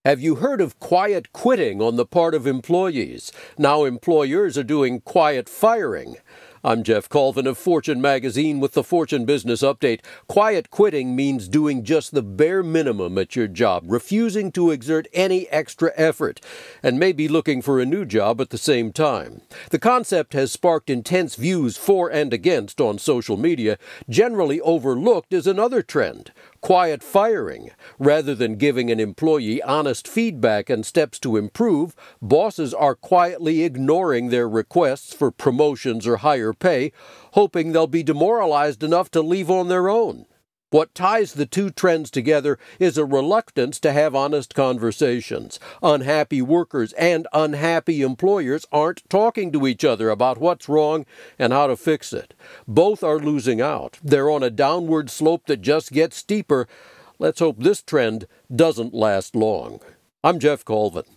Have you heard of quiet quitting on the part of employees? Now employers are doing quiet firing. I'm Jeff Colvin of Fortune Magazine with the Fortune Business Update. Quiet quitting means doing just the bare minimum at your job, refusing to exert any extra effort, and maybe looking for a new job at the same time. The concept has sparked intense views for and against on social media. Generally overlooked is another trend: quiet firing. Rather than giving an employee honest feedback and steps to improve, bosses are quietly ignoring their requests for promotions or higher pay, hoping they'll be demoralized enough to leave on their own. What ties the two trends together is a reluctance to have honest conversations. Unhappy workers and unhappy employers aren't talking to each other about what's wrong and how to fix it. Both are losing out. They're on a downward slope that just gets steeper. Let's hope this trend doesn't last long. I'm Jeff Colvin.